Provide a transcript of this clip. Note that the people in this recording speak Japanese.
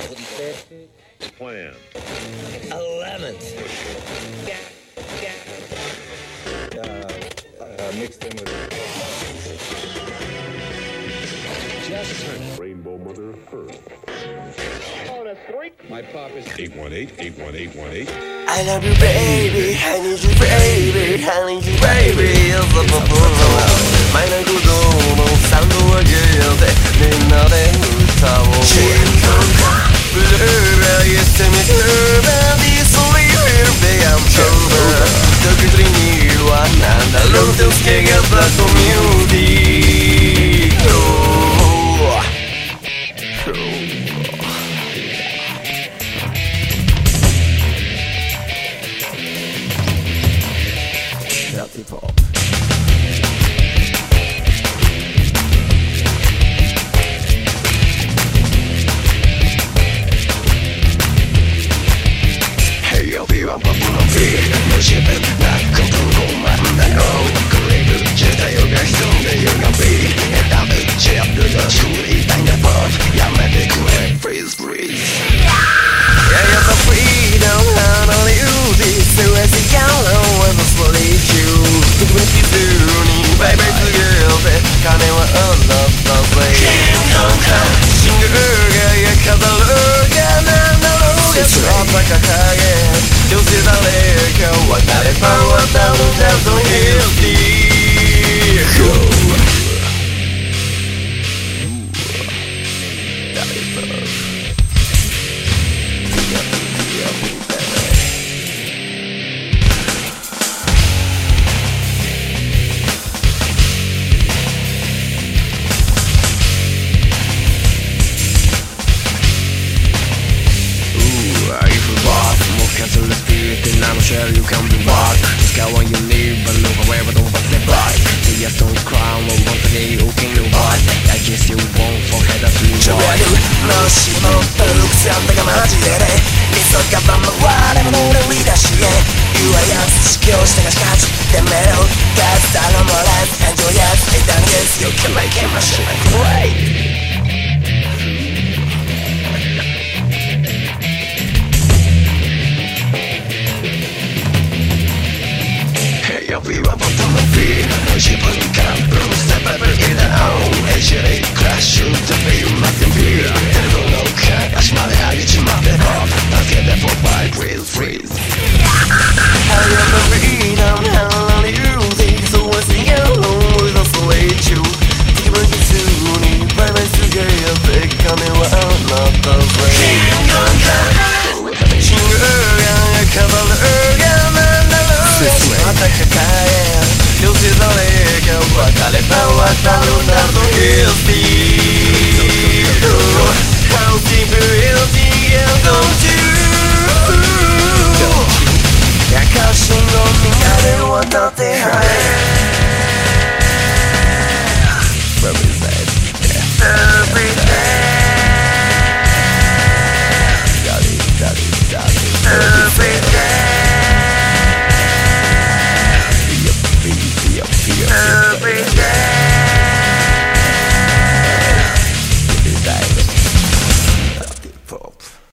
Plan. 11th. Mix them with Rainbow Mother Earth. my pop is 818-818-1818. I love you baby, I need you baby, I need you baby. マイナー鼓動のサウンドを上げてみんなで歌おう。ブルーライしてみて This live here I'm over 時々にはなんだろうとつけがバッドミューティー Pop. Hey, I'll be on Papa Feet. No shipping, not control, man. I know. Correct, Jedi, yoga, stone, yoga, beat. And I'm a chip to the school, eating the pop. Yeah, make it quick, freeze, freeze. Yeah, you're the freedom, and I'll use it. So as a yellow, and the solitude. 特別にバイバイすぎて金はunlovely シングルがや飾るが何だろうがちょっと掲げどうせ誰かは誰かは多分多分 guilty Share you can be back Just go when you leave but look away but don't pass it by See a stone crown or one today you can do bad I guess you won't forget that you want もしもっとルクサンだがマジでね急がばんま我々の売り出しへ言わやすし教師がしかちでメロガスタのモラス感情やすいだんです You can make it machine great We were both on the feet She put the camera Step ever in and out Actually crash you to be nothing fear There's no cat 足まで上げちまってpop助けてfor fight with freeze I am the freedom How are you think so I sing along with a solitude 気分にすぐにバイバイすげえて金はnot the way シングルが飾るがなんだろうまた抱えどうせ誰か別れたはたのなの guilty How deep is the end don't you 歌詞のみんなで渡って